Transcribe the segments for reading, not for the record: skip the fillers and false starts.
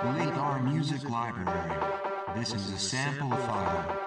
Link our music library. This is a sample file.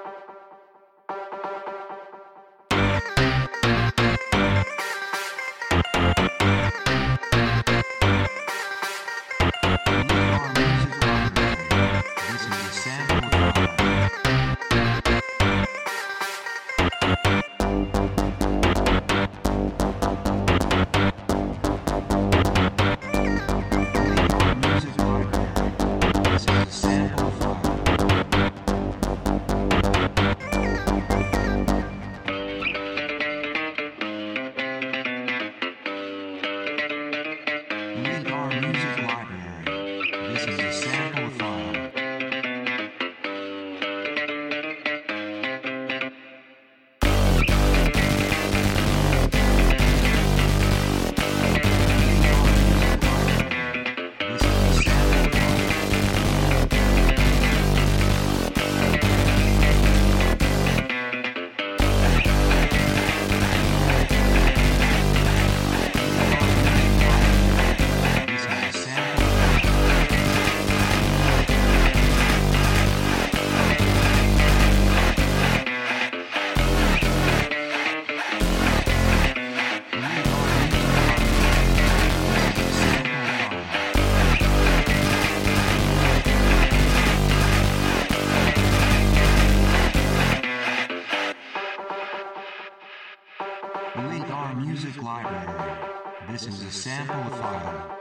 Link our music library. This is a sample file.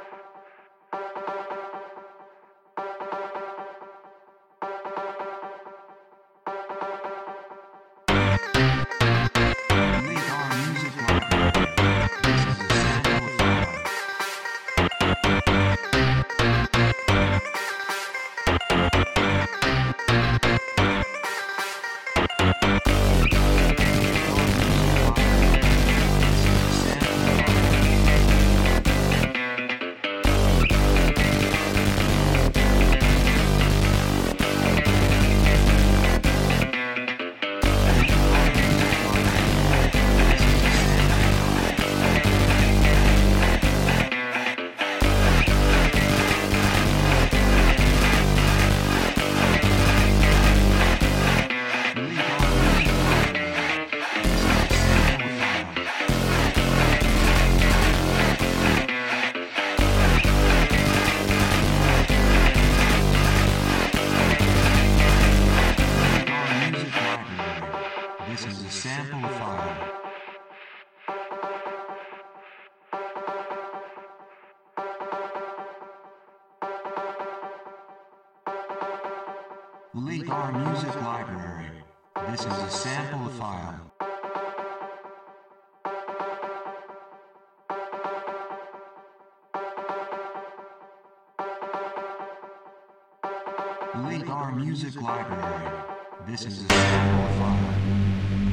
This is a sample file. Link our music library. This is a sample file. Link our music library. This is a sample file.